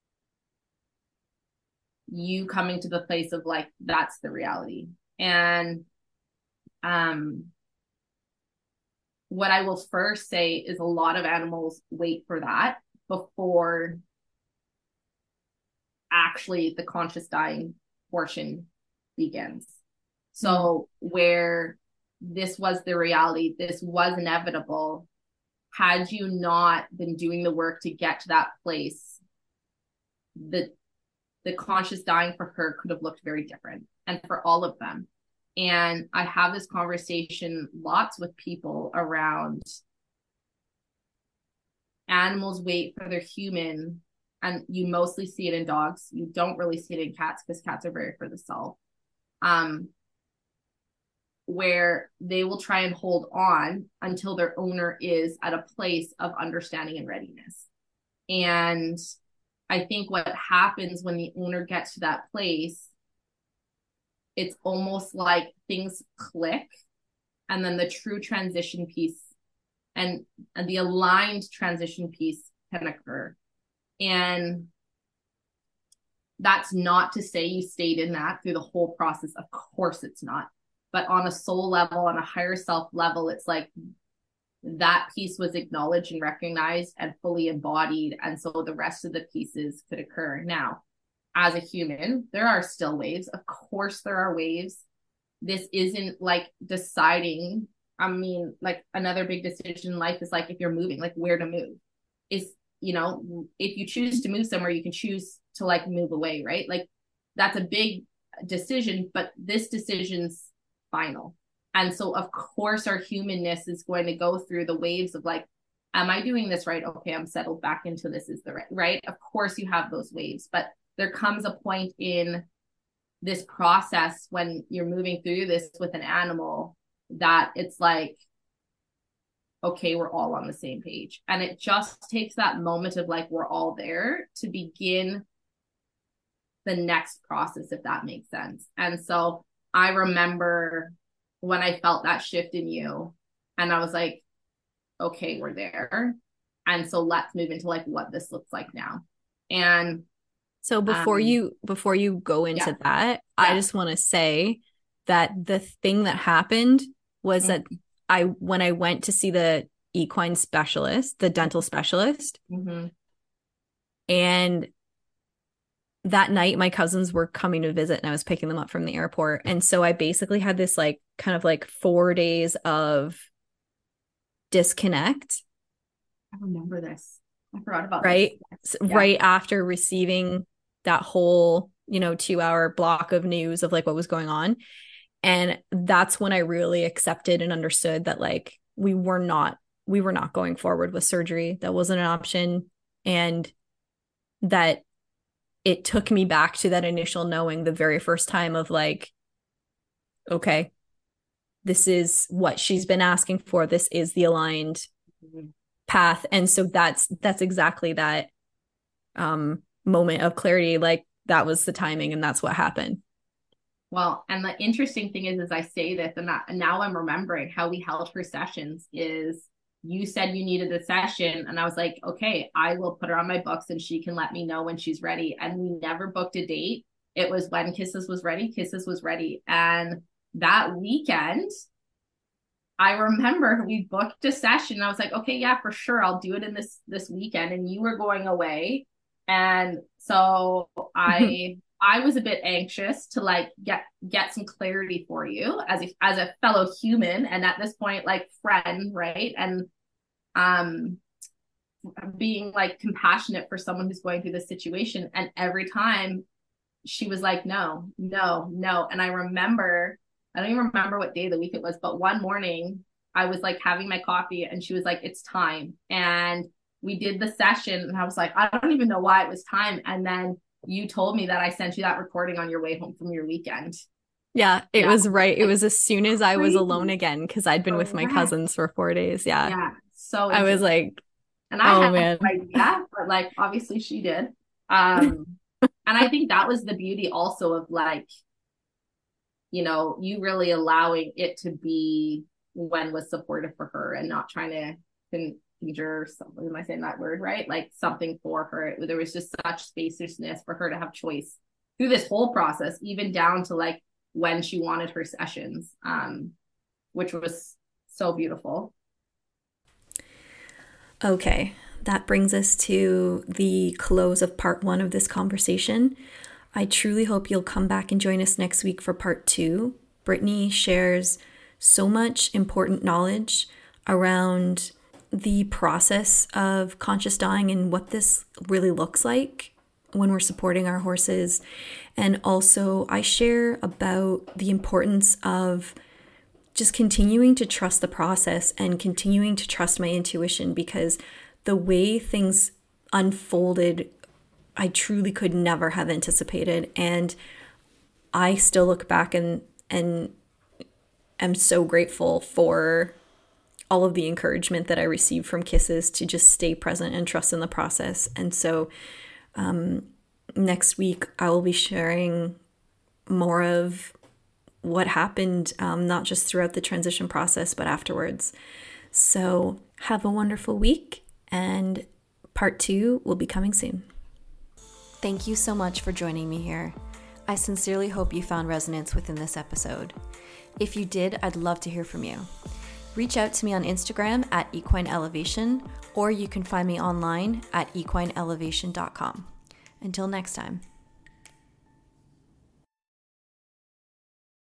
you coming to the place of like, that's the reality. And um, what I will first say is a lot of animals wait for that before actually the conscious dying portion begins. So mm. where this was the reality, this was inevitable, had you not been doing the work to get to that place, the the conscious dying for her could have looked very different, and for all of them. And I have this conversation lots with people around animals wait for their human, and you mostly see it in dogs. You don't really see it in cats because cats are very for the self. Um, where they will try and hold on until their owner is at a place of understanding and readiness. And I think what happens when the owner gets to that place, it's almost like things click, and then the true transition piece and, and the aligned transition piece can occur. And that's not to say you stayed in that through the whole process. Of course it's not. But on a soul level, on a higher self level, it's like that piece was acknowledged and recognized and fully embodied. And so the rest of the pieces could occur. Now, as a human, there are still waves. Of course there are waves. This isn't like deciding. I mean, like another big decision in life is like if you're moving, like where to move. Is, you know, if you choose to move somewhere, you can choose to like move away, right? Like that's a big decision, but this decision's final. And so of course our humanness is going to go through the waves of like, am I doing this right? Okay, I'm settled back into this is the right, right? Of course you have those waves, but there comes a point in this process when you're moving through this with an animal that it's like, okay, we're all on the same page. And it just takes that moment of like, we're all there to begin the next process, if that makes sense. And so I remember when I felt that shift in you, and I was like, okay, we're there. And so let's move into like what this looks like now. And so before um, you before you go into yeah. that, yeah. I just want to say that the thing that happened was mm-hmm. that I when I went to see the equine specialist, the dental specialist, mm-hmm. and that night my cousins were coming to visit and I was picking them up from the airport. And so I basically had this like kind of like four days of disconnect. I remember this. I forgot about right? this. Yeah. Right after receiving that whole you know, two hour block of news of like what was going on. And that's when I really accepted and understood that like we were not, we were not going forward with surgery. That wasn't an option. And that it took me back to that initial knowing the very first time of like, okay, this is what she's been asking for. This is the aligned mm-hmm. path. And so that's, that's exactly that um, moment of clarity. Like that was the timing and that's what happened. Well, and the interesting thing is, as I say this, and, that, and now I'm remembering how we held her sessions is you said you needed a session. And I was like, okay, I will put her on my books and she can let me know when she's ready. And we never booked a date. It was when Kisses was ready, Kisses was ready. And that weekend, I remember we booked a session. And I was like, okay, yeah, for sure. I'll do it in this, this weekend. And you were going away. And so I... I was a bit anxious to like get get some clarity for you as a, as a fellow human, and at this point like friend, right? And um being like compassionate for someone who's going through this situation. And every time she was like, no, no, no. And I remember, I don't even remember what day of the week it was, but one morning I was like having my coffee and she was like, it's time. And we did the session and I was like, I don't even know why it was time. And then you told me that I sent you that recording on your way home from your weekend. Yeah, it yeah. was right. It was as soon as I was alone again because I'd been with my cousins for four days. Yeah. Yeah. So I was like, and I oh, had man. no idea, but like obviously she did. Um, and I think that was the beauty also of like, you know, you really allowing it to be when was supportive for her and not trying to con- conjure something. Am I saying that word right? Like something for her. There was just such spaciousness for her to have choice through this whole process, even down to like when she wanted her sessions, um, which was so beautiful. Okay, that brings us to the close of part one of this conversation. I truly hope you'll come back and join us next week for part two. Brittany shares so much important knowledge around the process of conscious dying and what this really looks like when we're supporting our horses. And also I share about the importance of just continuing to trust the process and continuing to trust my intuition, because the way things unfolded, I truly could never have anticipated. And I still look back and, and am so grateful for all of the encouragement that I received from Kisses to just stay present and trust in the process. And so um, next week I will be sharing more of what happened, um, not just throughout the transition process, but afterwards. So have a wonderful week, and part two will be coming soon. Thank you so much for joining me here. I sincerely hope you found resonance within this episode. If you did, I'd love to hear from you. Reach out to me on Instagram at Equine Elevation, or you can find me online at equine elevation dot com. Until next time.